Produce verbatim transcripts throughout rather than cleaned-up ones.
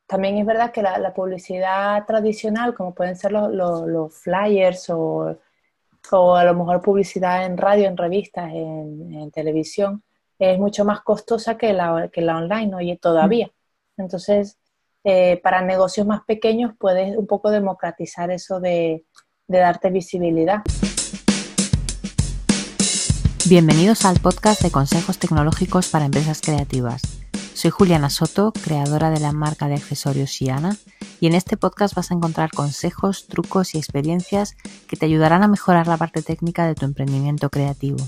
también es verdad que la, la publicidad tradicional, como pueden ser los, los, los flyers o, o a lo mejor publicidad en radio, en revistas, en, en televisión, es mucho más costosa que la, que la online, oye, todavía. Entonces, eh, para negocios más pequeños puedes un poco democratizar eso de, de darte visibilidad. Bienvenidos al podcast de consejos tecnológicos para empresas creativas. Soy Juliana Soto, creadora de la marca de accesorios Xiana, y en este podcast vas a encontrar consejos, trucos y experiencias que te ayudarán a mejorar la parte técnica de tu emprendimiento creativo.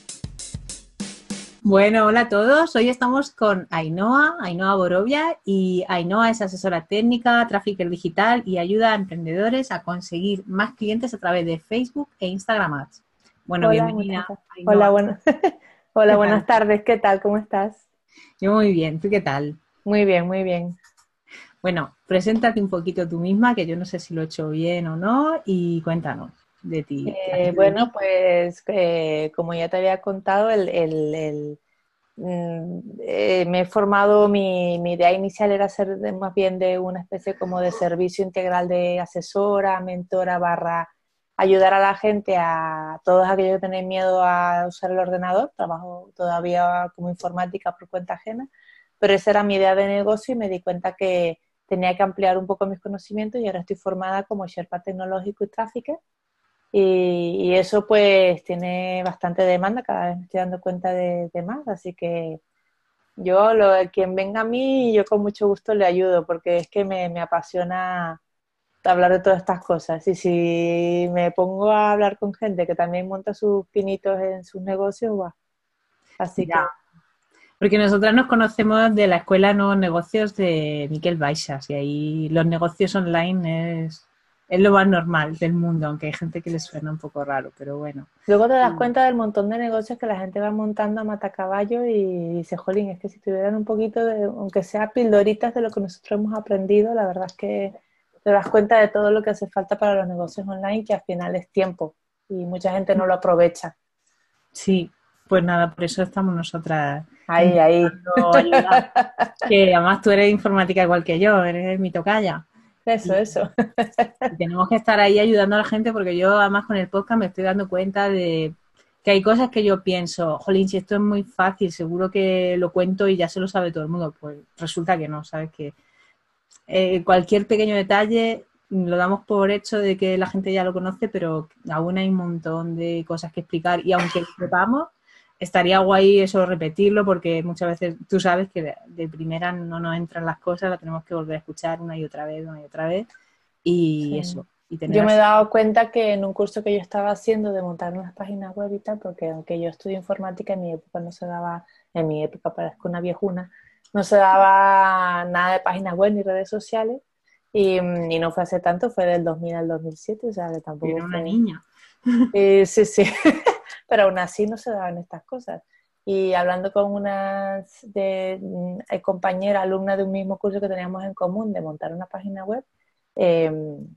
Bueno, hola a todos. Hoy estamos con Ainhoa, Ainhoa Borovia, y Ainhoa es asesora técnica, trafficker digital y ayuda a emprendedores a conseguir más clientes a través de Facebook e Instagram Ads. Bueno, Hola, bienvenida, Ainhoa. Hola, bueno. Hola, ¿Qué buenas tal? tardes. ¿Qué tal? ¿Cómo estás? Yo muy bien, ¿tú qué tal? Muy bien, muy bien. Bueno, preséntate un poquito tú misma, que yo no sé si lo he hecho bien o no, y cuéntanos de ti. ¿A qué Eh, te bueno, dedicas? pues eh, como ya te había contado, el, el, el, mm, eh, me he formado, mi, mi idea inicial era ser de- más bien de una especie como de servicio integral de asesora, mentora, barra, ayudar a la gente, a todos aquellos que tienen miedo a usar el ordenador. Trabajo todavía como informática por cuenta ajena, pero esa era mi idea de negocio y me di cuenta que tenía que ampliar un poco mis conocimientos y ahora estoy formada como Sherpa tecnológico y tráfico. Y, y eso pues tiene bastante demanda, cada vez me estoy dando cuenta de, de más, así que yo, lo, quien venga a mí, yo con mucho gusto le ayudo, porque es que me, me apasiona hablar de todas estas cosas. Y si me pongo a hablar con gente que también monta sus pinitos en sus negocios, ¡guau! Así Ya, que porque nosotras nos conocemos de la Escuela de Nuevos Negocios de Miquel Baixas, y ahí los negocios online es, es lo más normal del mundo, aunque hay gente que les suena un poco raro, pero bueno. luego te das cuenta del montón de negocios que la gente va montando a matacaballo y dice, jolín, es que si tuvieran un poquito de, aunque sea pildoritas de lo que nosotros hemos aprendido, la verdad es que te das cuenta de todo lo que hace falta para los negocios online, que al final es tiempo y mucha gente no lo aprovecha. Sí, pues nada, por eso estamos nosotras Ahí, ahí. intentando ayudar. Que además tú eres informática igual que yo, eres mi tocaya. Eso, Y, eso. y tenemos que estar ahí ayudando a la gente, porque yo además con el podcast me estoy dando cuenta de que hay cosas que yo pienso, jolín, si esto es muy fácil, seguro que lo cuento y ya se lo sabe todo el mundo. Pues resulta que no, ¿sabes? Que eh, cualquier pequeño detalle lo damos por hecho de que la gente ya lo conoce, pero aún hay un montón de cosas que explicar, y aunque lo sepamos, estaría guay eso repetirlo, porque muchas veces tú sabes que de, de primera no nos entran las cosas, las tenemos que volver a escuchar una y otra vez, una y otra vez, y Sí. eso, y tener Yo me he así. dado cuenta que en un curso que yo estaba haciendo de montar unas páginas web y tal, porque aunque yo estudio informática, en mi época no se daba, en mi época parezco una viejuna, no se daba nada de páginas web ni redes sociales, y, mm, y no fue hace tanto, fue del dos mil al dos mil siete, o sea que tampoco Era una fue... niña. Eh, sí, sí, pero aún así no se daban estas cosas. Y hablando con una de, mm, eh, compañera, alumna de un mismo curso que teníamos en común de montar una página web, eh,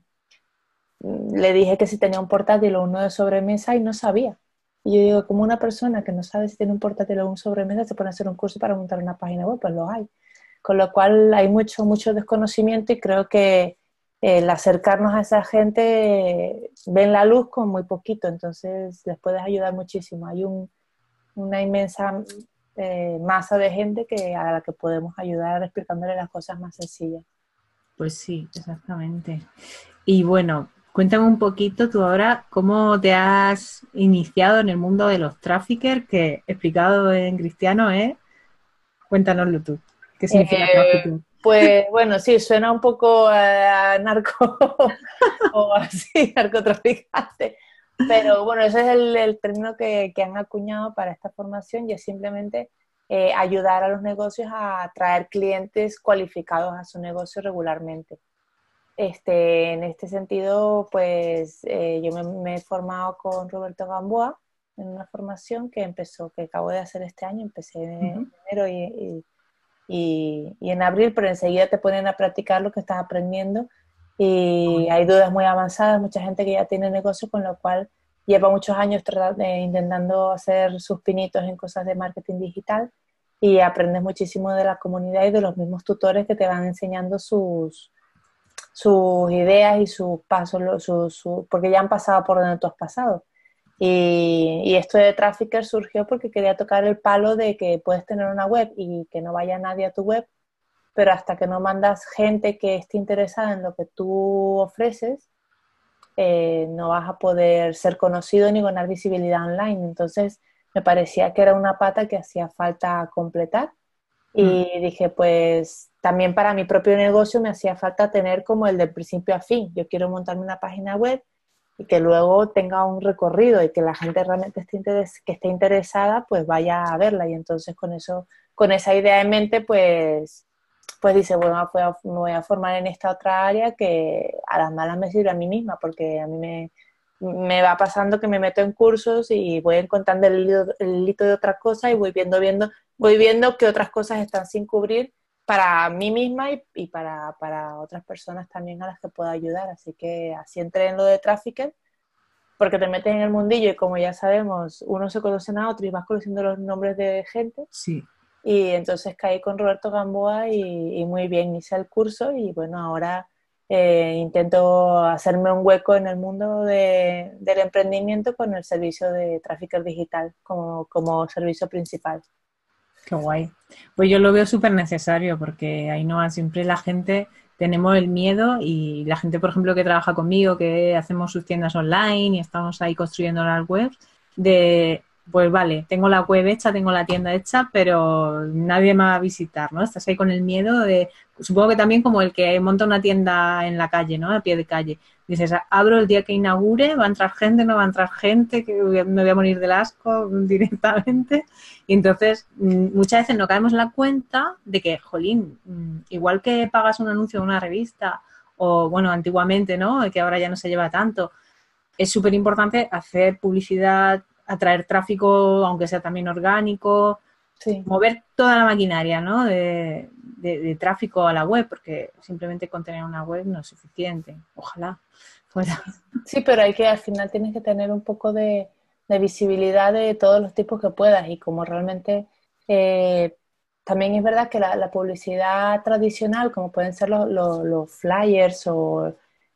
le dije que si tenía un portátil o uno de sobremesa y no sabía. Y yo digo, como una persona que no sabe si tiene un portátil o un sobremesa se pone a hacer un curso para montar una página web, pues lo hay. Con lo cual hay mucho, mucho desconocimiento y creo que el acercarnos a esa gente eh, ven la luz con muy poquito, entonces les puedes ayudar muchísimo. Hay un, una inmensa eh, masa de gente que, a la que podemos ayudar explicándole las cosas más sencillas. Pues sí, exactamente. Y bueno, cuéntame un poquito tú ahora cómo te has iniciado en el mundo de los traffickers, que explicado en cristiano es, cuéntanoslo tú, ¿qué significa Eh, trafficker? pues bueno, sí, suena un poco a narco o así, narcotraficante, pero bueno, ese es el, el término que, que han acuñado para esta formación y es simplemente eh, ayudar a los negocios a atraer clientes cualificados a su negocio regularmente. Este, en este sentido, pues eh, yo me, me he formado con Roberto Gamboa en una formación que empezó, que acabo de hacer este año, empecé en Ujú. enero y, y y, y en abril, pero enseguida te ponen a practicar lo que estás aprendiendo y hay dudas muy avanzadas, mucha gente que ya tiene negocio, con lo cual lleva muchos años tratando, intentando hacer sus pinitos en cosas de marketing digital y aprendes muchísimo de la comunidad y de los mismos tutores que te van enseñando sus, sus ideas y sus pasos, su, su, porque ya han pasado por donde tú has pasado. Y, y esto de Trafficker surgió porque quería tocar el palo de que puedes tener una web y que no vaya nadie a tu web, pero hasta que no mandas gente que esté interesada en lo que tú ofreces, eh, no vas a poder ser conocido ni ganar visibilidad online. Entonces me parecía que era una pata que hacía falta completar Mm. y dije, pues también para mi propio negocio me hacía falta tener como el del principio a fin. Yo quiero montarme una página web y que luego tenga un recorrido y que la gente realmente esté, interes que esté interesada, pues vaya a verla. Y entonces con eso, con esa idea en mente, pues, pues dice, bueno, voy a, me voy a formar en esta otra área que a las malas me sirve a mí misma, porque a mí me, me va pasando que me meto en cursos y voy encontrando el hilo, el hilito de otras cosas y voy viendo, viendo, voy viendo que otras cosas están sin cubrir para mí misma y, y para, para otras personas también a las que puedo ayudar. Así que así entré en lo de Trafficker, porque te metes en el mundillo y como ya sabemos, uno se conoce a otro y vas conociendo los nombres de gente. Sí. Y entonces caí con Roberto Gamboa y, y muy bien, hice el curso y bueno, ahora eh, intento hacerme un hueco en el mundo de, del emprendimiento con el servicio de Trafficker Digital como, como servicio principal. Qué guay. Pues yo lo veo súper necesario porque Ainhoa, siempre la gente tenemos el miedo y la gente, por ejemplo, que trabaja conmigo, que hacemos sus tiendas online y estamos ahí construyendo las webs, de, pues vale, tengo la web hecha, tengo la tienda hecha, pero nadie me va a visitar, ¿no? Estás ahí con el miedo de, supongo que también como el que monta una tienda en la calle, ¿no? A pie de calle. Dices, abro el día que inaugure, va a entrar gente, no va a entrar gente, que me voy a morir del asco directamente. Y entonces, muchas veces no caemos en la cuenta de que, jolín, igual que pagas un anuncio en una revista, o bueno, antiguamente, ¿no? Que ahora ya no se lleva tanto, es súper importante hacer publicidad, atraer tráfico, aunque sea también orgánico, Sí. mover toda la maquinaria, ¿no? De, de, de tráfico a la web, porque simplemente con tener una web no es suficiente. Ojalá fuera. Sí, pero hay que, al final tienes que tener un poco de, de visibilidad de todos los tipos que puedas y como realmente eh, también es verdad que la, la publicidad tradicional, como pueden ser los, los, los flyers o,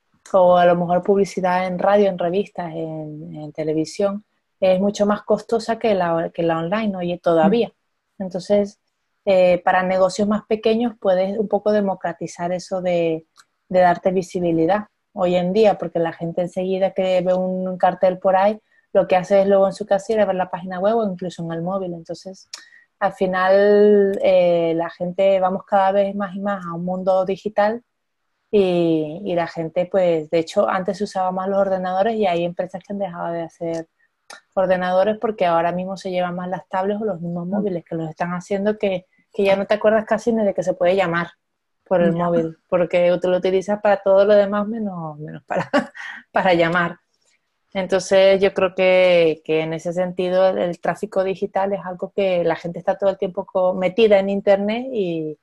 o a lo mejor publicidad en radio, en revistas, en, en televisión, es mucho más costosa que la, que la online, oye, todavía. Entonces, eh, para negocios más pequeños puedes un poco democratizar eso de, de darte visibilidad hoy en día, porque la gente enseguida que ve un cartel por ahí, lo que hace es luego en su casa ir a ver la página web o incluso en el móvil. Entonces, al final, eh, la gente, vamos cada vez más y más a un mundo digital y, y la gente, pues, de hecho, antes se usaba más los ordenadores y hay empresas que han dejado de hacer ordenadores porque ahora mismo se llevan más las tablets o los mismos móviles que los están haciendo que, que ya no te acuerdas casi ni de que se puede llamar por el Ya. móvil, porque tú lo utilizas para todo lo demás menos, menos para, para llamar. Entonces yo creo que, que en ese sentido el, el tráfico digital es algo que la gente está todo el tiempo co- metida en internet y,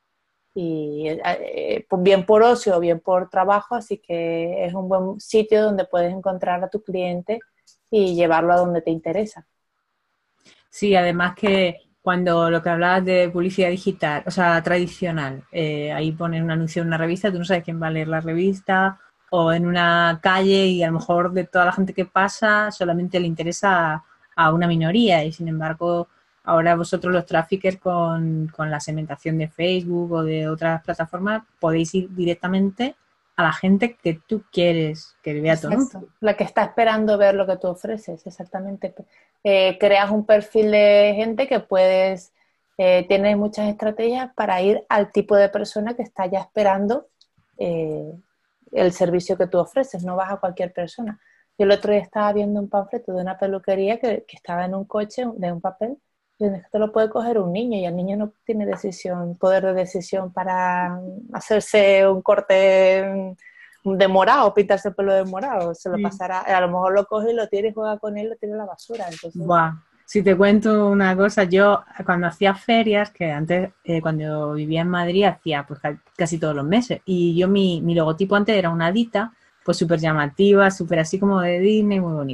y eh, pues bien por ocio o bien por trabajo, así que es un buen sitio donde puedes encontrar a tu cliente y llevarlo a donde te interesa. Sí, además que cuando lo que hablabas de publicidad digital, o sea, tradicional, eh, ahí ponen un anuncio en una revista, tú no sabes quién va a leer la revista, o en una calle y a lo mejor de toda la gente que pasa solamente le interesa a una minoría y sin embargo ahora vosotros los traffickers con, con la segmentación de Facebook o de otras plataformas podéis ir directamente a la gente que tú quieres que vea tu Exacto. anuncio. La que está esperando ver lo que tú ofreces, exactamente. Eh, creas un perfil de gente que puedes, eh, tienes muchas estrategias para ir al tipo de persona que está ya esperando eh, el servicio que tú ofreces, no vas a cualquier persona. Yo el otro día estaba viendo un panfleto de una peluquería que, que estaba en un coche de un papel, y donde esto lo puede coger un niño y el niño no tiene decisión, poder de decisión para hacerse un corte de morado, pintarse el pelo de morado, se lo Sí. pasará, a lo mejor lo coge y lo tira y juega con él, lo tira a la basura, entonces, Buah. Si te cuento una cosa, yo cuando hacía ferias, que antes eh, cuando vivía en Madrid hacía pues ca- casi todos los meses, y yo mi, mi logotipo antes era una hadita, pues súper llamativa, súper así como de Disney, muy bonita.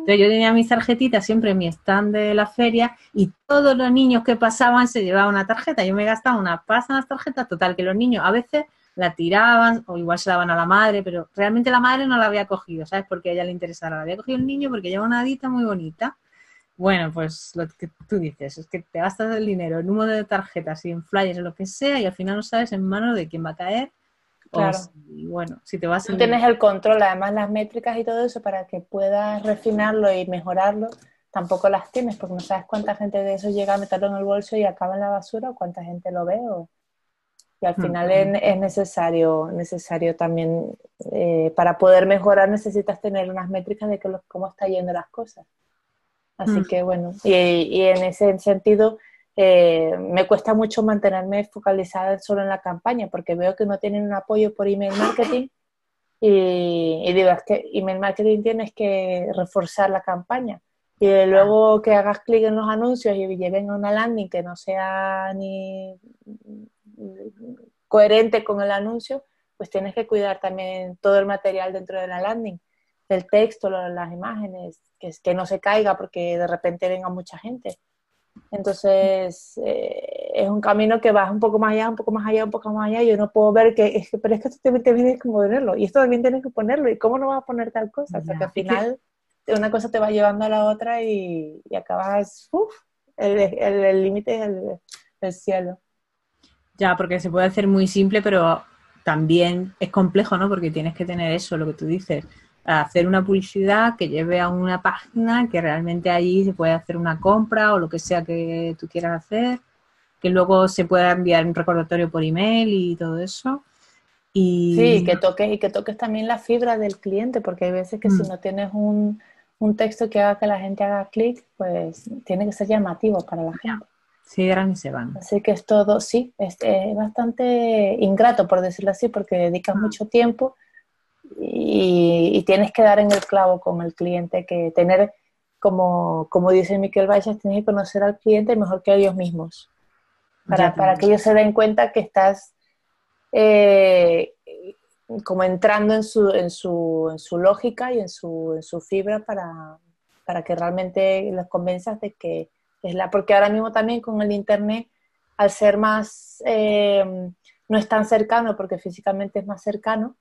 Entonces yo tenía mis tarjetitas siempre en mi stand de la feria y todos los niños que pasaban se llevaban una tarjeta. Yo me gastaba una pasta en las tarjetas, total, que los niños a veces la tiraban o igual se la daban a la madre, pero realmente la madre no la había cogido, ¿sabes? Porque a ella le interesaba. La había cogido el niño porque lleva una adita muy bonita. Bueno, pues lo que tú dices es que te gastas el dinero en humo de tarjetas y en flyers o lo que sea y al final no sabes en manos de quién va a caer. O Claro. si, bueno, si te vas No el... tienes el control, además las métricas y todo eso para que puedas refinarlo y mejorarlo, tampoco las tienes porque no sabes cuánta gente de eso llega a meterlo en el bolso y acaba en la basura o cuánta gente lo ve. O... Y al final es, es necesario, necesario también, eh, para poder mejorar necesitas tener unas métricas de que lo, cómo está yendo las cosas. Así que bueno, y, y en ese sentido eh, me cuesta mucho mantenerme focalizada solo en la campaña porque veo que no tienen un apoyo por email marketing y, y digo, es que email marketing tienes que reforzar la campaña y luego que hagas clic en los anuncios y lleven a una landing que no sea ni coherente con el anuncio, pues tienes que cuidar también todo el material dentro de la landing, el texto, las imágenes, que, que no se caiga porque de repente venga mucha gente. Entonces, eh, es un camino que vas un poco más allá, un poco más allá, un poco más allá. Yo no puedo ver que, es que pero es que esto también tienes que ponerlo, y esto también tienes que ponerlo, y cómo no vas a poner tal cosa. O sea, que al final una cosa te va llevando a la otra y, y acabas, uff, el límite es el, el cielo. Ya, porque se puede hacer muy simple, pero también es complejo, ¿no? Porque tienes que tener eso, lo que tú dices, hacer una publicidad que lleve a una página que realmente allí se puede hacer una compra o lo que sea que tú quieras hacer, que luego se pueda enviar un recordatorio por email y todo eso. Y sí, que toques y que toques también la fibra del cliente, porque hay veces que mm. si no tienes un, un texto que haga que la gente haga clic, pues tiene que ser llamativo para la gente. Sí, eran y se van. Así que es todo, sí, es, es bastante ingrato, por decirlo así, porque dedicas ah. mucho tiempo y, y tienes que dar en el clavo con el cliente, que tener, como, como dice Miquel Baixas, tienes que conocer al cliente mejor que a ellos mismos, para, para que ellos se den cuenta que estás eh, como entrando en su, en su, en su lógica y en su, en su fibra para, para que realmente los convenzas de que es la... Porque ahora mismo también con el internet, al ser más, eh, no es tan cercano porque físicamente es más cercano,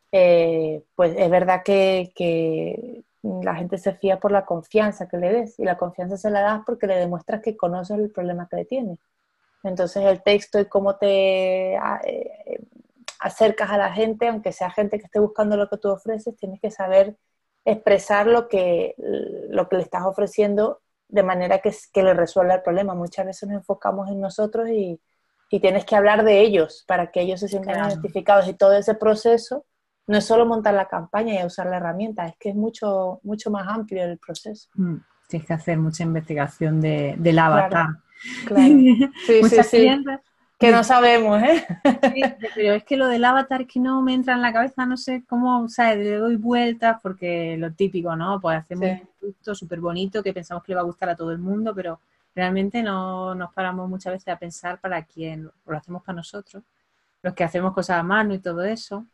eh, pues es verdad que, que la gente se fía por la confianza que le des, y la confianza se la das porque le demuestras que conoces el problema que le tienes. Entonces el texto y cómo te eh, acercas a la gente, aunque sea gente que esté buscando lo que tú ofreces, tienes que saber expresar lo que, lo que le estás ofreciendo de manera que, que le resuelva el problema. Muchas veces nos enfocamos en nosotros y, y tienes que hablar de ellos para que ellos se sientan claro. identificados, y todo ese proceso no es solo montar la campaña y usar la herramienta, es que es mucho, mucho más amplio el proceso. Mm, tienes que hacer mucha investigación de, del avatar. Claro. Claro. Sí, sí, sí. Clientes, que no sabemos, ¿eh? Sí, pero es que lo del avatar que no me entra en la cabeza, no sé cómo, o sea, le doy vueltas porque lo típico, ¿no? Pues hacemos sí. un producto súper bonito que pensamos que le va a gustar a todo el mundo, pero realmente no nos paramos muchas veces a pensar para quién, lo hacemos para nosotros, los que hacemos cosas a mano y todo eso.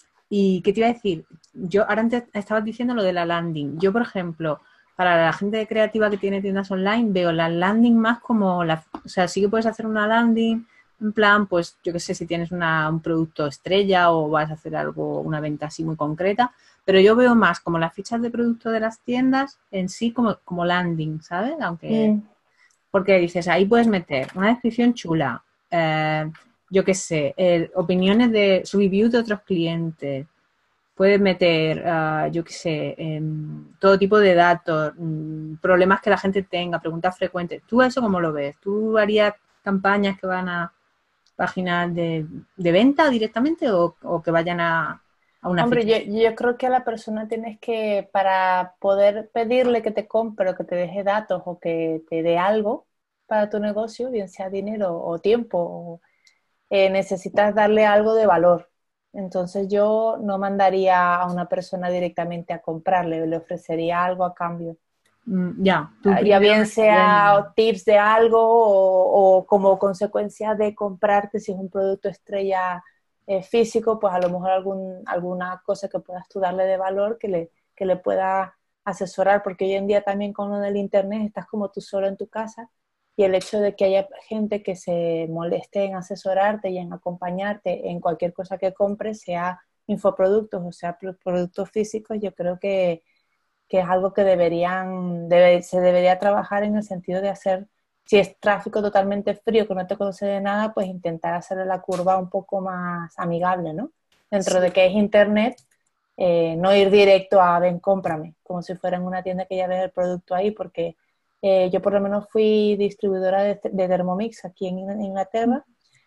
¿Y qué te iba a decir? Yo, ahora antes estabas diciendo lo de la landing. Yo, por ejemplo, para la gente creativa que tiene tiendas online, veo la landing más como la... O sea, sí que puedes hacer una landing, en plan, pues, yo qué sé, si tienes una, un producto estrella o vas a hacer algo, una venta así muy concreta, pero yo veo más como las fichas de producto de las tiendas en sí como, como landing, ¿sabes? Aunque... Mm. Porque dices, ahí puedes meter una descripción chula, eh, yo qué sé, eh, opiniones de su review de otros clientes. Puedes meter, uh, yo qué sé, eh, todo tipo de datos, um, problemas que la gente tenga, preguntas frecuentes. ¿Tú eso cómo lo ves? ¿Tú harías campañas que van a páginas de, de venta directamente o, o que vayan a, a una Hombre, ficha? yo, yo creo que a la persona tienes que, para poder pedirle que te compre o que te deje datos o que te dé algo para tu negocio, bien sea dinero o tiempo, o, eh, necesitas darle algo de valor. Entonces yo no mandaría a una persona directamente a comprarle, le ofrecería algo a cambio. Mm, ya, tú uh, ya bien sea tips de algo o, o como consecuencia de comprarte, si es un producto estrella eh, físico, pues a lo mejor algún, alguna cosa que puedas tú darle de valor que le, que le pueda asesorar, porque hoy en día también con lo del internet estás como tú solo en tu casa y el hecho de que haya gente que se moleste en asesorarte y en acompañarte en cualquier cosa que compres, sea infoproductos o sea productos físicos, yo creo que, que es algo que deberían, debe, se debería trabajar en el sentido de hacer, si es tráfico totalmente frío que no te conoce de nada, pues intentar hacerle la curva un poco más amigable, ¿no? Dentro Sí. de que es internet, eh, no ir directo a ven, cómprame, como si fuera en una tienda que ya ves el producto ahí, porque eh, yo por lo menos fui distribuidora de, de Thermomix aquí en Inglaterra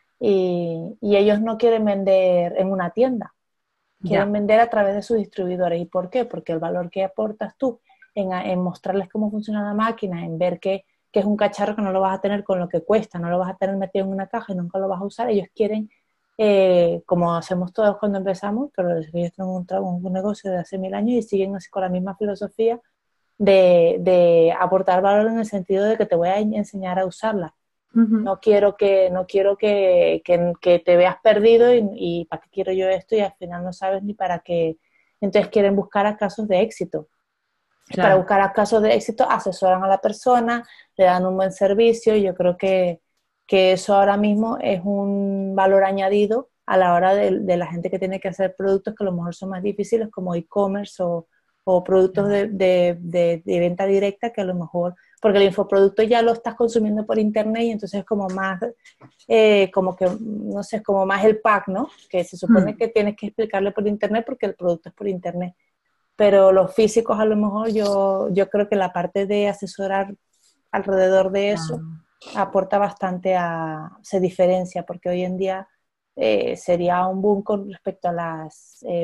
y, y ellos no quieren vender en una tienda, quieren Ya. vender a través de sus distribuidores. ¿Y por qué? Porque el valor que aportas tú en, en mostrarles cómo funciona la máquina, en ver que, que es un cacharro que no lo vas a tener con lo que cuesta, no lo vas a tener metido en una caja y nunca lo vas a usar, ellos quieren, eh, como hacemos todos cuando empezamos, pero ellos tienen un, un negocio de hace mil años y siguen así con la misma filosofía de, de aportar valor en el sentido de que te voy a enseñar a usarla. Uh-huh. No quiero que, no quiero que, que, que te veas perdido y, y para qué quiero yo esto y al final no sabes ni para qué. Entonces quieren buscar a casos de éxito. Y para Claro. buscar a casos de éxito asesoran a la persona, le dan un buen servicio y yo creo que, que eso ahora mismo es un valor añadido a la hora de, de la gente que tiene que hacer productos que a lo mejor son más difíciles como e-commerce o, o productos de, de, de, de venta directa que a lo mejor, porque el infoproducto ya lo estás consumiendo por internet y entonces es como más, eh, como que, no sé, es como más el pack, ¿no? Que se supone Hmm. que tienes que explicarle por internet porque el producto es por internet. Pero los físicos a lo mejor yo, yo creo que la parte de asesorar alrededor de eso Claro. aporta bastante a, se diferencia, porque hoy en día eh, sería un boom con respecto a las eh,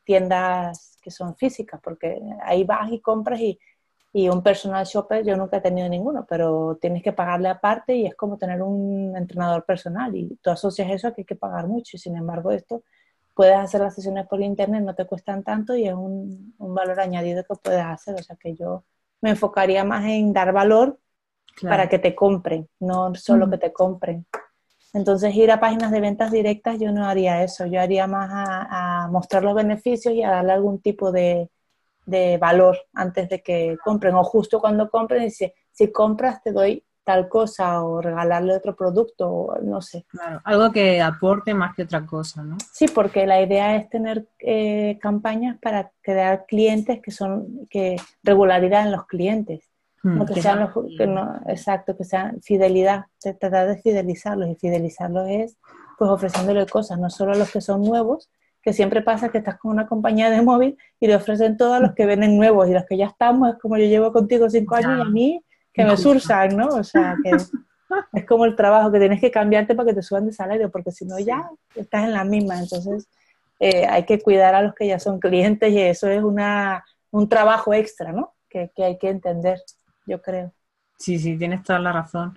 tiendas que son físicas, porque ahí vas y compras y, y un personal shopper yo nunca he tenido ninguno, pero tienes que pagarle aparte y es como tener un entrenador personal y tú asocias eso a que hay que pagar mucho y sin embargo esto puedes hacer las sesiones por internet, no te cuestan tanto y es un, un valor añadido que puedes hacer, o sea que yo me enfocaría más en dar valor para Claro. que te compren, no solo Uh-huh. que te compren. Entonces, ir a páginas de ventas directas, yo no haría eso. Yo haría más a, a mostrar los beneficios y a darle algún tipo de, de valor antes de que compren. O justo cuando compren, dice, si compras te doy tal cosa o regalarle otro producto, o no sé. Claro. Algo que aporte más que otra cosa, ¿no? Sí, porque la idea es tener eh, campañas para crear clientes que son, que regularidad en los clientes. Hmm. No que Que sean sean los, que fieles. no, exacto, que sean fidelidad, de tratar de fidelizarlos y fidelizarlos es pues ofreciéndole cosas, no solo a los que son nuevos, que siempre pasa que estás con una compañía de móvil y le ofrecen todo a los que vienen nuevos y los que ya estamos, es como yo llevo contigo cinco años y a Ya, mí que me injusto. sursan, ¿no? O sea, que es como el trabajo que tienes que cambiarte para que te suban de salario, porque si no ya Sí. estás en la misma, entonces eh, hay que cuidar a los que ya son clientes y eso es una, un trabajo extra, ¿no? Que, que hay que entender, yo creo. Sí, sí, tienes toda la razón.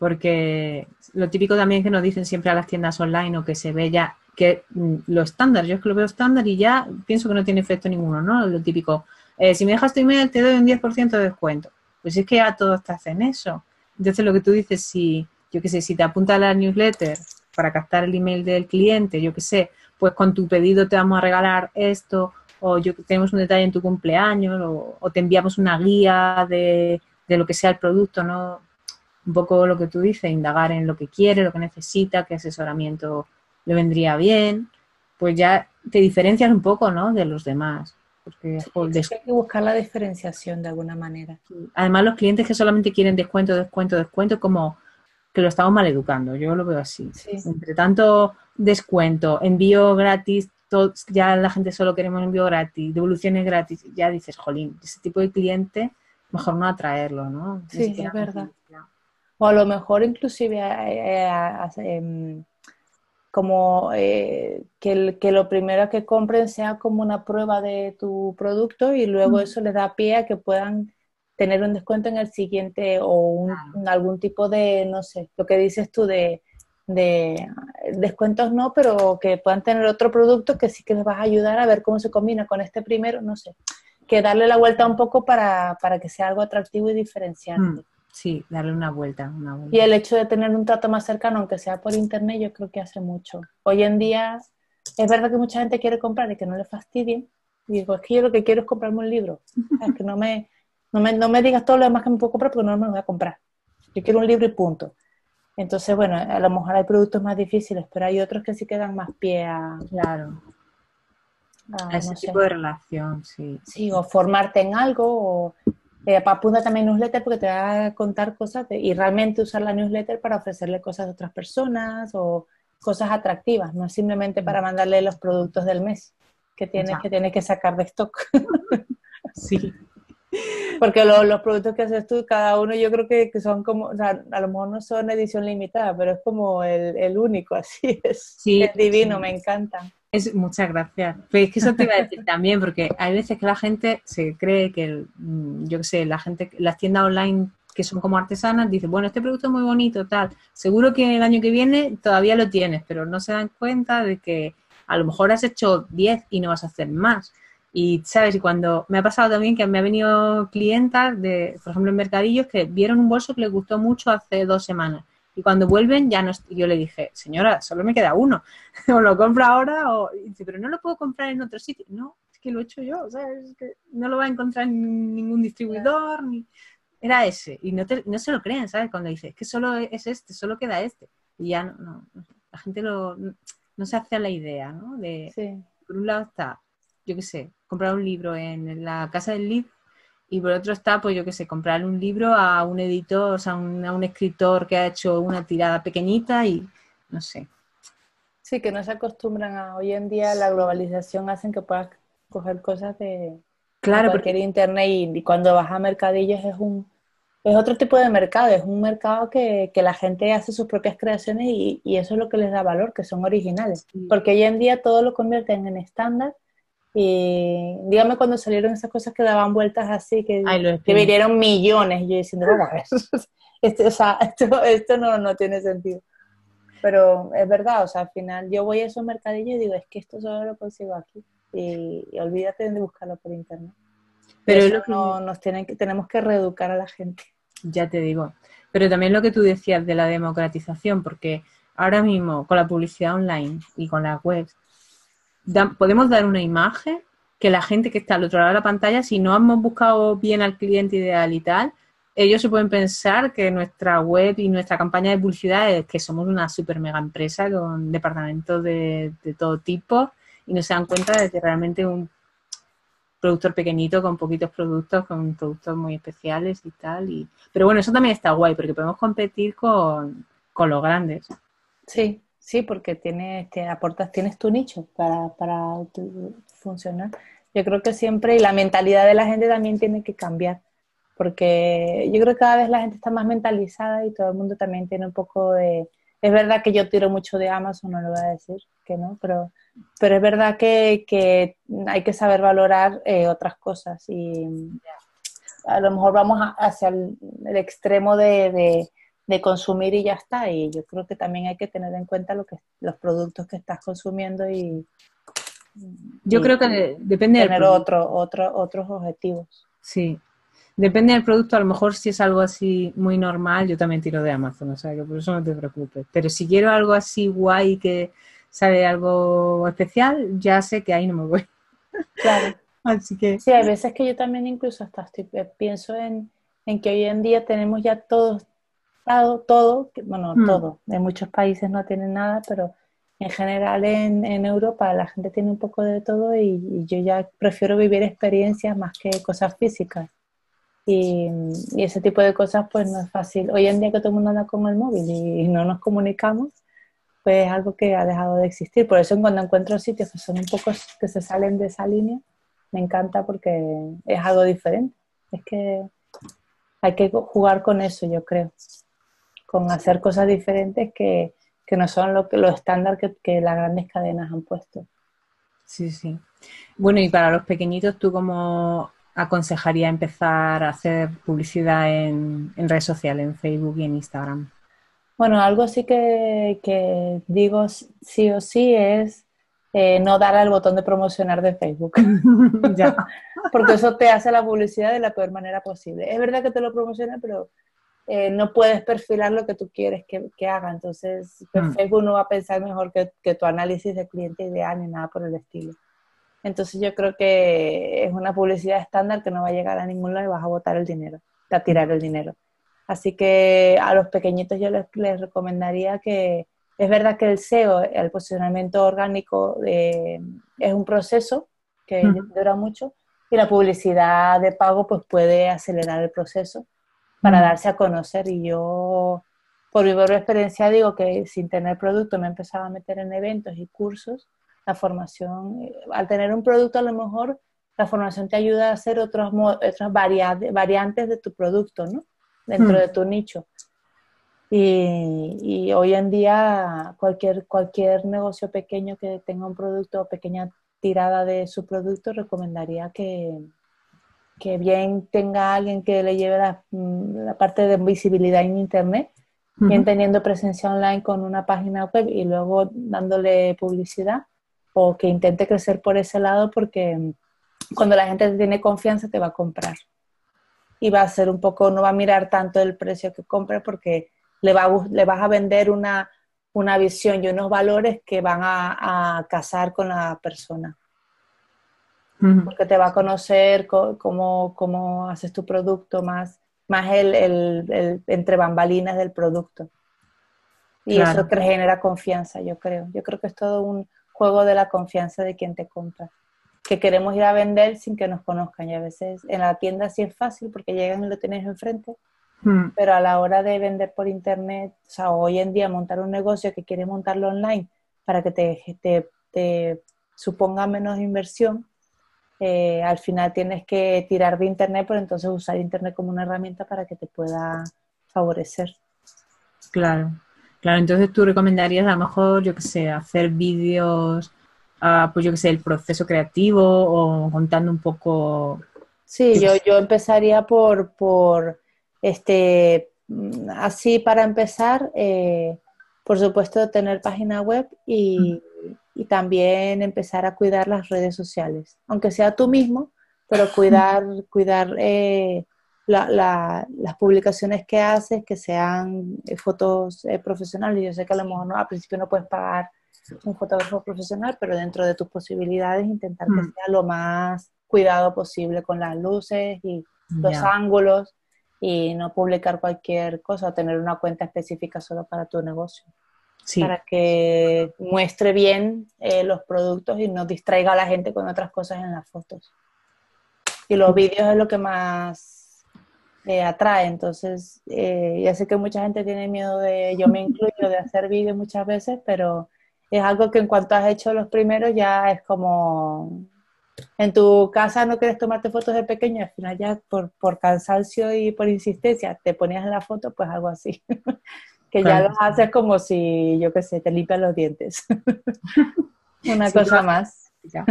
Porque lo típico también que nos dicen siempre a las tiendas online o que se ve ya que mm, lo estándar, yo es que lo veo estándar y ya pienso que no tiene efecto ninguno, ¿no? Lo típico, eh, si me dejas tu email te doy un diez por ciento de descuento. Pues es que ya todos te hacen eso. Entonces lo que tú dices, si, yo qué sé, si te apunta a la newsletter para captar el email del cliente, yo qué sé, pues con tu pedido te vamos a regalar esto, o yo tenemos un detalle en tu cumpleaños, o, o te enviamos una guía de, de lo que sea el producto, ¿no? Un poco lo que tú dices, indagar en lo que quiere, lo que necesita, qué asesoramiento le vendría bien, pues ya te diferencias un poco, ¿no? De los demás. Porque, Sí, joder, es des- que hay que buscar la diferenciación de alguna manera. además los clientes que solamente quieren descuento, descuento, descuento, como que lo estamos mal educando, yo lo veo así. Sí, Entre tanto descuento, envío gratis, todo, ya la gente solo queremos envío gratis, devoluciones gratis, ya dices, jolín, ese tipo de cliente mejor no atraerlo, ¿no? Ni sí, siquiera es me verdad. interesa. O a lo mejor inclusive eh, eh, eh, como eh, que, el, que lo primero que compren sea como una prueba de tu producto y luego eso les da pie a que puedan tener un descuento en el siguiente o un, Claro. algún tipo de, no sé, lo que dices tú de, de descuentos no, pero que puedan tener otro producto que sí que les vas a ayudar a ver cómo se combina con este primero, no sé, que darle la vuelta un poco para, para que sea algo atractivo y Mm, diferenciante. sí, darle una vuelta, una Y vuelta. el hecho de tener un trato más cercano, aunque sea por internet, yo creo que hace mucho. Hoy en día es verdad que mucha gente quiere comprar y que no le fastidien, Y digo, es que yo lo que quiero es comprarme un libro. Es que no me, no, me, no me digas todo lo demás que me puedo comprar porque no me lo voy a comprar. Yo quiero un libro y punto. Entonces, bueno, a lo mejor hay productos más difíciles, pero hay otros que sí que dan más pie a, Claro, a a ese no tipo sé, de relación, sí. sí, o formarte en algo, o eh, apunta también newsletter porque te va a contar cosas de- y realmente usar la newsletter para ofrecerle cosas a otras personas o cosas atractivas, no simplemente para mandarle los productos del mes que tienes Ya, que, tienes que sacar de stock. sí. Porque lo- los productos que haces tú, cada uno yo creo que, que son como, o sea, a lo mejor no son edición limitada, pero es como el, el único, así es. Sí, Es divino, sí. me encanta. Es, muchas gracias. Pues es que eso te iba a decir también, porque hay veces que la gente se cree que, el, mm, yo qué sé, la gente, las tiendas online que son como artesanas, dicen, bueno, este producto es muy bonito, tal. Seguro que el año que viene todavía lo tienes, pero no se dan cuenta de que a lo mejor has hecho diez y no vas a hacer más. Y, ¿sabes? Y cuando me ha pasado también que me ha venido clientas de, por ejemplo, en mercadillos que vieron un bolso que les gustó mucho hace dos semanas. Y cuando vuelven, ya no, yo le dije, señora, solo me queda uno. O lo compro ahora, o y dice, pero no lo puedo comprar en otro sitio. No, es que lo he hecho yo, o sea, es que no lo va a encontrar en ningún distribuidor, ni... Era ese. Y no, te, no se lo creen, ¿sabes? Cuando dice, es que solo es este, solo queda este. Y ya no, no, no. La gente lo, no, no se hace a la idea, ¿no? De, Sí. por un lado está, yo qué sé, comprar un libro en la casa del libro y por otro está, pues yo qué sé, comprar un libro a un editor, o sea, un, a un escritor que ha hecho una tirada pequeñita y no sé. Sí, que no se acostumbran a hoy en día la globalización hacen que puedas coger cosas de, de Claro, cualquier porque internet y, y cuando vas a mercadillos es un es otro tipo de mercado, es un mercado que, que la gente hace sus propias creaciones y, y eso es lo que les da valor, que son originales. sí. Porque hoy en día todo lo convierten en estándar y dígame cuando salieron esas cosas que daban vueltas así, que, Ay, lo que exprimo. vinieron millones, y yo diciendo, vamos a ver, esto, o sea, esto, esto no, no tiene sentido. Pero es verdad, o sea, al final yo voy a esos mercadillos y digo, es que esto solo lo consigo aquí. Y, y olvídate de buscarlo por internet. Y Pero es eso lo que, no, nos tienen que, tenemos que reeducar a la gente. ya te digo, pero también lo que tú decías de la democratización, porque ahora mismo con la publicidad online y con la web, da, podemos dar una imagen que la gente que está al otro lado de la pantalla, si no hemos buscado bien al cliente ideal y tal, ellos se pueden pensar que nuestra web y nuestra campaña de publicidad es que somos una super mega empresa con departamentos de, de todo tipo y no se dan cuenta de que realmente un productor pequeñito con poquitos productos, con productos muy especiales y tal. Y... Pero bueno, eso también está guay porque podemos competir con, con los grandes. Sí, sí, porque tienes, te aportas, tienes tu nicho para, para tu- funcionar. Yo creo que siempre, y la mentalidad de la gente también tiene que cambiar, porque yo creo que cada vez la gente está más mentalizada y todo el mundo también tiene un poco de... Es verdad que yo tiro mucho de Amazon, no lo voy a decir que no, pero, pero es verdad que, que hay que saber valorar eh, otras cosas y a lo mejor vamos a- hacia el, el extremo de, de- de consumir y ya está. Y yo creo que también hay que tener en cuenta lo que, los productos que estás consumiendo y, Yo y- creo que y de- depende del tener producto. otro, otro, otros objetivos. Sí, depende del producto. A lo mejor si es algo así muy normal, yo también tiro de Amazon, o sea que por eso no te preocupes. Pero si quiero algo así guay que sale algo especial, ya sé que ahí no me voy. Claro. Así que, Sí, hay veces que yo también incluso hasta estoy, eh, pienso en, en que hoy en día tenemos ya todo, todo, todo, que- bueno, mm, todo. En muchos países no tienen nada, pero en general en, en Europa la gente tiene un poco de todo y, y yo ya prefiero vivir experiencias más que cosas físicas. Y, y ese tipo de cosas pues no es fácil. Hoy en día que todo el mundo anda con el móvil y no nos comunicamos, pues es algo que ha dejado de existir. Por eso cuando encuentro sitios que son un poco que se salen de esa línea, me encanta porque es algo diferente. Es que hay que jugar con eso, yo creo, con hacer cosas diferentes que, que no son lo que los estándares que, que las grandes cadenas han puesto. sí, sí. Bueno, y para los pequeñitos, ¿tú cómo aconsejaría empezar a hacer publicidad en, en redes sociales, en Facebook y en Instagram? Bueno, algo sí que, que digo sí o sí es eh, no dar al botón de promocionar de Facebook. Ya. Porque eso te hace la publicidad de la peor manera posible. Es verdad que te lo promociona, pero eh, no puedes perfilar lo que tú quieres que, que haga. Entonces, pues Mm, Facebook no va a pensar mejor que, que tu análisis de cliente ideal ni nada por el estilo. Entonces yo creo que es una publicidad estándar que no va a llegar a ningún lado y vas a botar el dinero, a tirar el dinero. Así que a los pequeñitos yo les, les recomendaría que, es verdad que el S E O, el posicionamiento orgánico, eh, es un proceso que Ujú. dura mucho y la publicidad de pago pues puede acelerar el proceso para Ujú. darse a conocer. Y yo, por mi propia experiencia, digo que sin tener producto me empezaba a meter en eventos y cursos. La formación, eh, al tener un producto a lo mejor la formación te ayuda a hacer otros, otras variantes, variantes de tu producto, ¿no? Dentro Ujú. de tu nicho. Y, y hoy en día cualquier, cualquier negocio pequeño que tenga un producto o pequeña tirada de su producto, recomendaría que, que bien tenga alguien que le lleve la, la parte de visibilidad en Internet, bien Ujú. teniendo presencia online con una página web y luego dándole publicidad, o que intente crecer por ese lado, porque cuando la gente tiene confianza te va a comprar. Y va a ser un poco, no va a mirar tanto el precio que compre, porque le, va a, le vas a vender una, una visión y unos valores que van a, a casar con la persona. Ujú. Porque te va a conocer co- cómo, cómo haces tu producto, más, más el, el, el entre bambalinas del producto. Y eso Claro, que genera confianza, yo creo. Yo creo que es todo un juego de la confianza de quien te compra. Que queremos ir a vender sin que nos conozcan. Y a veces en la tienda sí es fácil porque llegan y lo tienes enfrente, ujú, pero a la hora de vender por internet, o sea, hoy en día montar un negocio que quieres montarlo online para que te, te, te suponga menos inversión, eh, al final tienes que tirar de internet, pero entonces usar internet como una herramienta para que te pueda favorecer. claro. Claro, entonces tú recomendarías a lo mejor, yo qué sé, hacer vídeos, ah, pues yo qué sé, el proceso creativo o contando un poco, Sí, yo qué yo, sé. yo empezaría por, por este, mm, así para empezar, eh, por supuesto, tener página web y, y también empezar a cuidar las redes sociales, aunque sea tú mismo, pero cuidar, cuidar eh, la- la- las publicaciones que haces, que sean eh, fotos eh, profesionales. Yo sé que a lo mejor no, al principio no puedes pagar un fotógrafo profesional, pero dentro de tus posibilidades intentar que Mm, sea lo más cuidado posible con las luces y los ya, ángulos, y no publicar cualquier cosa, tener una cuenta específica solo para tu negocio, sí. para que muestre bien eh, los productos y no distraiga a la gente con otras cosas en las fotos. Y los vídeos es lo que más eh, atrae. Entonces, eh, ya sé que mucha gente tiene miedo de, yo me incluyo, de hacer vídeos muchas veces, pero es algo que en cuanto has hecho los primeros ya es como, en tu casa no quieres tomarte fotos de pequeño, al final ya por, por cansancio y por insistencia te ponías en la foto, pues algo así. Que ya Claro lo que sí. haces como si, yo qué sé, te limpian los dientes. Una Sí, cosa no, más. ya.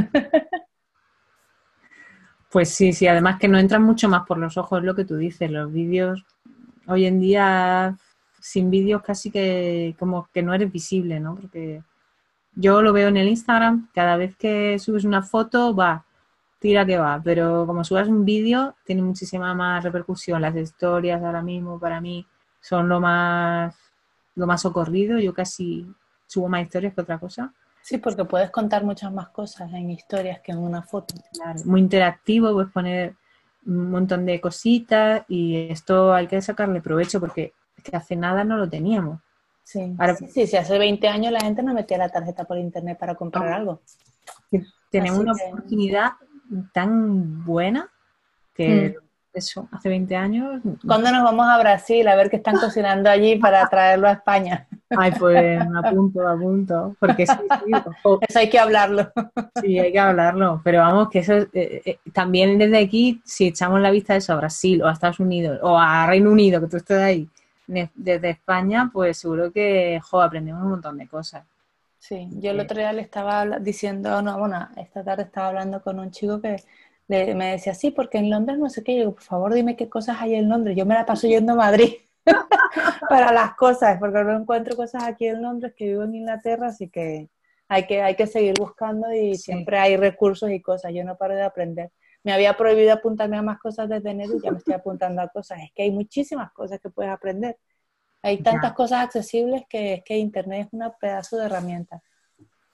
Pues sí, sí, además que no entran mucho más por los ojos, lo que tú dices, los vídeos, hoy en día sin vídeos casi que como que no eres visible, ¿no? Porque yo lo veo en el Instagram, cada vez que subes una foto, va, tira que va, pero como subas un vídeo, tiene muchísima más repercusión. Las historias ahora mismo para mí son lo más, lo más socorrido, yo casi subo más historias que otra cosa. Sí, porque puedes contar muchas más cosas en historias que en una foto. Claro, muy interactivo, puedes poner un montón de cositas y esto hay que sacarle provecho porque es que hace nada no lo teníamos. Sí, Ahora sí, sí, sí, hace veinte años la gente no metía la tarjeta por internet para comprar no, algo. tenemos Así una que, oportunidad tan buena que mm. eso, hace veinte años. ¿Cuándo nos vamos a Brasil a ver qué están cocinando allí para traerlo a España? Ay, pues a punto, a punto, porque sí, sí, ojo, Eso hay que hablarlo. sí, hay que hablarlo, pero vamos, que eso eh, eh, también desde aquí, si echamos la vista a eso, a Brasil o a Estados Unidos o a Reino Unido, que tú estás ahí, ne- desde España, pues seguro que, jo, aprendemos un montón de cosas. Sí, yo el Eh, otro día le estaba habla- diciendo, no, bueno, esta tarde estaba hablando con un chico que le- me decía, sí, porque en Londres no sé qué. Yo digo, por favor, dime qué cosas hay en Londres. Yo me la paso yendo a Madrid para las cosas, porque no encuentro cosas aquí en Londres, que vivo en Inglaterra, así que hay que, hay que seguir buscando y sí, siempre hay recursos y cosas. Yo no paro de aprender. Me había prohibido apuntarme a más cosas desde enero y ya me estoy apuntando a cosas. Es que hay muchísimas cosas que puedes aprender. Hay tantas ya. cosas accesibles que es que Internet es una pedazo de herramienta.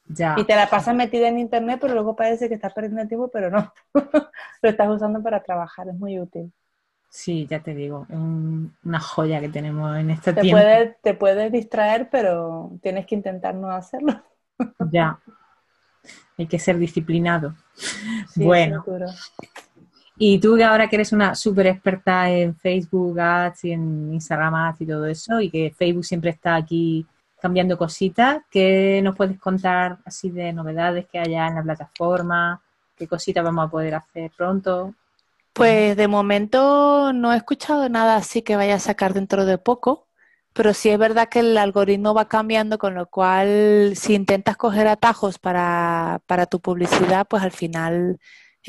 Ya. Y te la pasas metida en internet, pero luego parece que estás perdiendo el tiempo, pero no. Lo estás usando para trabajar, es muy útil. Sí, ya te digo, es un- una joya que tenemos en este Te tiempo. puede, te puedes distraer, pero tienes que intentar no hacerlo. Ya, hay que ser disciplinado. Sí, eso es Bueno, duro. y tú que ahora que eres una súper experta en Facebook Ads y en Instagram Ads y todo eso, y que Facebook siempre está aquí cambiando cositas, ¿qué nos puedes contar así de novedades que haya en la plataforma? ¿Qué cositas vamos a poder hacer pronto? Pues de momento no he escuchado nada así que vaya a sacar dentro de poco, pero sí es verdad que el algoritmo va cambiando, con lo cual si intentas coger atajos para, para tu publicidad, pues al final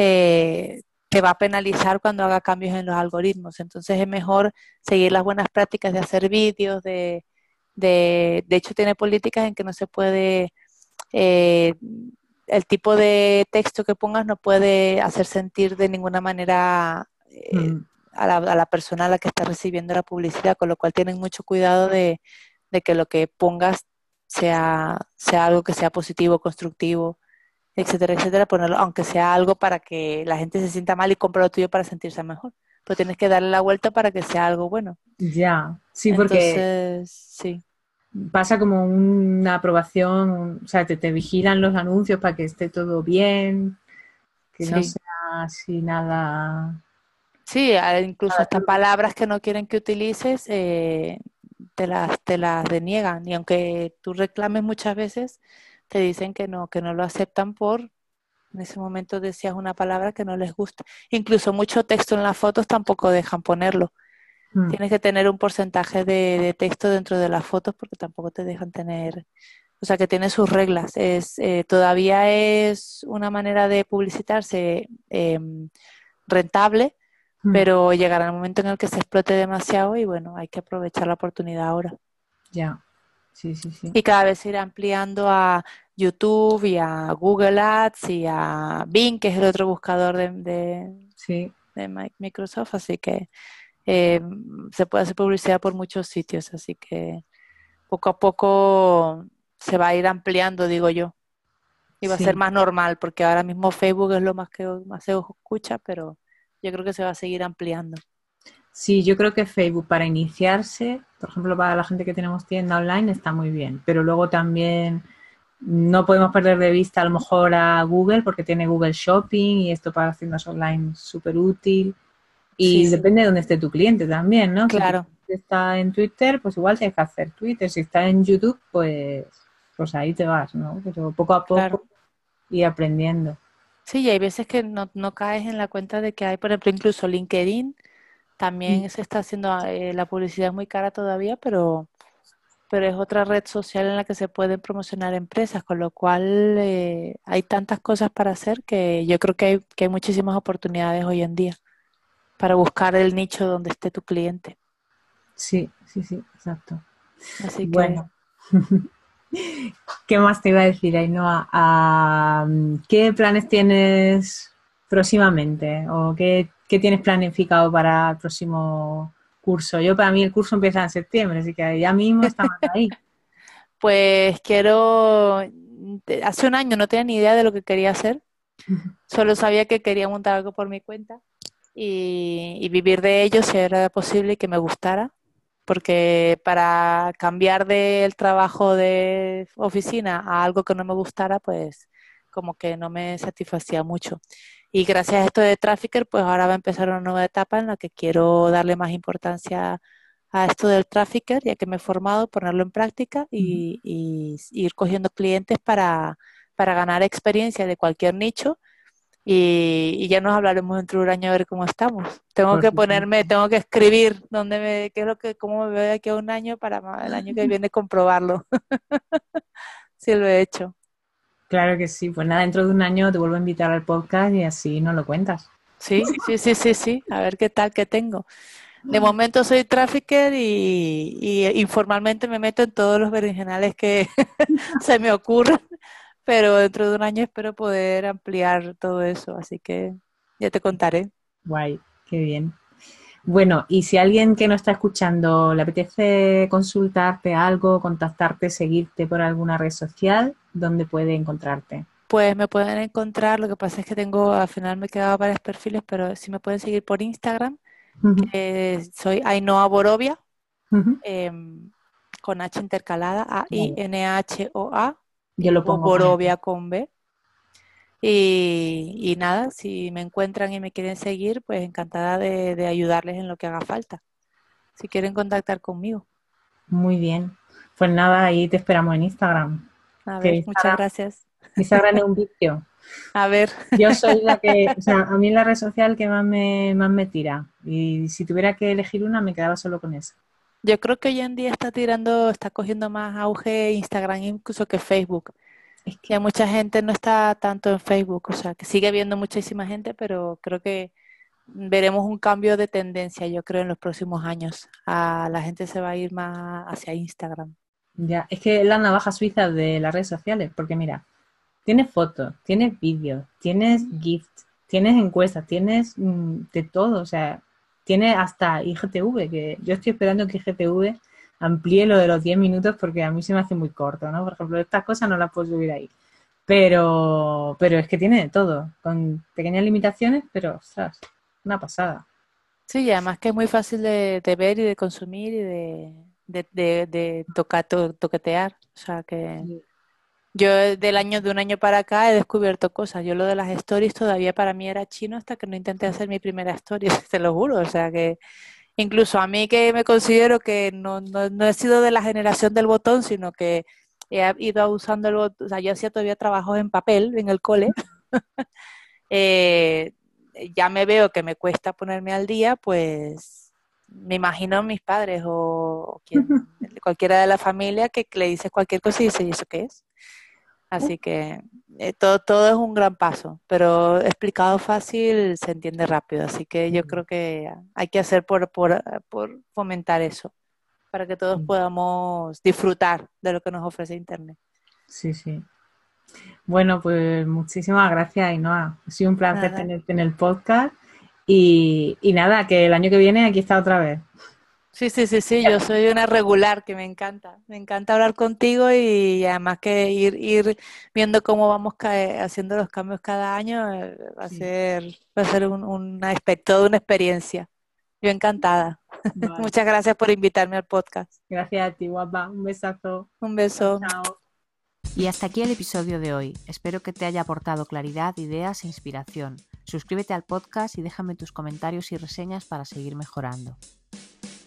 eh, te va a penalizar cuando haga cambios en los algoritmos. Entonces es mejor seguir las buenas prácticas de hacer vídeos, de, de, de hecho tiene políticas en que no se puede eh, el tipo de texto que pongas no puede hacer sentir de ninguna manera eh, Mm, a, la, a la persona a la que está recibiendo la publicidad, con lo cual tienen mucho cuidado de, de que lo que pongas sea, sea algo que sea positivo, constructivo, etcétera, etcétera, ponerlo, aunque sea algo para que la gente se sienta mal y compre lo tuyo para sentirse mejor. Pero tienes que darle la vuelta para que sea algo bueno. ya, sí, porque Entonces, sí. pasa como una aprobación, un- o sea, te, te vigilan los anuncios para que esté todo bien, que no Sí. sea así nada, Sí, a- incluso nada hasta turbio. palabras que no quieren que utilices, eh, te las, te las deniegan. Y aunque tú reclames muchas veces, te dicen que no, que no lo aceptan por, en ese momento decías una palabra que no les gusta. Incluso mucho texto en las fotos tampoco dejan ponerlo. Mm, Tienes que tener un porcentaje de, de texto dentro de las fotos porque tampoco te dejan tener, o sea que tiene sus reglas. Es, eh, todavía es una manera de publicitarse em, rentable, mm, pero llegará el momento en el que se explote demasiado y bueno, hay que aprovechar la oportunidad ahora. ya, sí, sí, sí, Y cada vez se irá ampliando a YouTube y a Google Ads y a Bing, que es el otro buscador de, de, sí, de Mi- Microsoft, así que eh, se puede hacer publicidad por muchos sitios, así que poco a poco se va a ir ampliando, digo yo, y va a ser sí. más normal, porque ahora mismo Facebook es lo más que más se escucha, pero yo creo que se va a seguir ampliando. Sí, yo creo que Facebook para iniciarse, por ejemplo, para la gente que tenemos tienda online está muy bien, pero luego también no podemos perder de vista a lo mejor a Google porque tiene Google Shopping y esto para tiendas online súper útil y Sí, depende de dónde esté tu cliente también, ¿no? Si tu claro. cliente está en Twitter, pues igual tienes que hacer Twitter, si está en YouTube, pues, pues ahí te vas, ¿no? Pero poco a Claro. poco y aprendiendo. Sí, y hay veces que no, no caes en la cuenta de que hay, por ejemplo, incluso LinkedIn, también se está haciendo, eh, la publicidad es muy cara todavía, pero, pero es otra red social en la que se pueden promocionar empresas, con lo cual eh, hay tantas cosas para hacer que yo creo que hay, que hay muchísimas oportunidades hoy en día para buscar el nicho donde esté tu cliente. Sí, sí, sí, exacto. Así que, Bueno, ¿qué más te iba a decir, Ainhoa? Ah, ¿qué planes tienes próximamente? ¿O qué, qué tienes planificado para el próximo curso? Yo, para mí, el curso empieza en septiembre, así que ya mismo estamos ahí. pues quiero, hace un año no tenía ni idea de lo que quería hacer, solo sabía que quería montar algo por mi cuenta y, y vivir de ello si era posible y que me gustara, porque para cambiar del trabajo de oficina a algo que no me gustara, pues como que no me satisfacía mucho. Y gracias a esto de Trafficker, pues ahora va a empezar una nueva etapa en la que quiero darle más importancia a esto del Trafficker, ya que me he formado, ponerlo en práctica y, y ir cogiendo clientes para, para ganar experiencia de cualquier nicho y, y ya nos hablaremos dentro de un año a ver cómo estamos. Tengo Por que supuesto. ponerme, tengo que escribir dónde me, qué es lo que, cómo me veo de aquí a un año para ma- el año que viene comprobarlo, si lo he hecho. Claro que sí. Pues nada, dentro de un año te vuelvo a invitar al podcast y así nos lo cuentas. Sí, sí, sí, sí, sí, a ver qué tal que tengo. De momento soy trafficker y, y informalmente me meto en todos los berenjenales que se me ocurran, pero dentro de un año espero poder ampliar todo eso, así que ya te contaré. Guay, qué bien. Bueno, y si alguien que no está escuchando le apetece consultarte algo, contactarte, seguirte por alguna red social, ¿dónde puede encontrarte? Pues me pueden encontrar, lo que pasa es que tengo, al final me he quedado varios perfiles, pero sí me pueden seguir por Instagram, Ujú, que soy Ainhoa Borovia, ujú. eh, con H intercalada, Vale, A I N H O A, y yo lo luego pongo por aquí. Borovia con B. Y, y nada, si me encuentran y me quieren seguir, pues encantada de, de ayudarles en lo que haga falta. Si quieren contactar conmigo. Muy bien. Pues nada, ahí te esperamos en Instagram. A Que ver, muchas Instagram, gracias. Instagram es un vicio. A ver, Yo soy la que, o sea, a mí es la red social que más me, más me tira. Y si tuviera que elegir una, me quedaba solo con esa. yo creo que hoy en día está tirando, está cogiendo más auge Instagram incluso que Facebook. Es Ya que, mucha gente no está tanto en Facebook, o sea, que sigue habiendo muchísima gente, pero creo que veremos un cambio de tendencia, yo creo, en los próximos años. A la gente se va a ir más hacia Instagram. ya, es que es la navaja suiza de las redes sociales, porque mira, tienes fotos, tienes vídeos, tienes GIFs, tienes encuestas, tienes mm, de todo, o sea, tienes hasta I G T V, que yo estoy esperando que I G T V amplíe lo de los diez minutos porque a mí se me hace muy corto, ¿no? Por ejemplo, estas cosas no las puedo subir ahí. Pero, pero es que tiene de todo, con pequeñas limitaciones, pero, ostras, una pasada. Sí, y además que es muy fácil de, de ver y de consumir y de, de, de, de tocar, to- toquetear. O sea que Sí. yo del año, de un año para acá he descubierto cosas. Yo lo de las stories todavía para mí era chino hasta que no intenté hacer mi primera story, te lo juro. O sea que incluso a mí que me considero que no, no, no he sido de la generación del botón, sino que he ido usando el botón. O sea, yo hacía todavía trabajos en papel en el cole. eh, ya me veo que me cuesta ponerme al día, pues me imagino a mis padres o quien, cualquiera de la familia que le dices cualquier cosa y dice, ¿y eso qué es? Así que eh, todo, todo es un gran paso, pero explicado fácil se entiende rápido, así que yo creo que hay que hacer por, por, por fomentar eso, para que todos podamos disfrutar de lo que nos ofrece Internet. Sí, sí. Bueno, pues muchísimas gracias, Ainhoa. Ha sido un placer Nada. tenerte en el podcast y, y nada, que el año que viene aquí está otra vez. Sí, sí, sí, sí, yo soy una regular que me encanta. Me encanta hablar contigo y además que ir, ir viendo cómo vamos ca- haciendo los cambios cada año eh, va a Sí, ser, va a ser un, un aspecto de una experiencia. Yo encantada. vale. Muchas gracias por invitarme al podcast. Gracias a ti, guapa. Un besazo. Un Chao, beso. chao. Y hasta aquí el episodio de hoy. Espero que te haya aportado claridad, ideas e inspiración. Suscríbete al podcast y déjame tus comentarios y reseñas para seguir mejorando.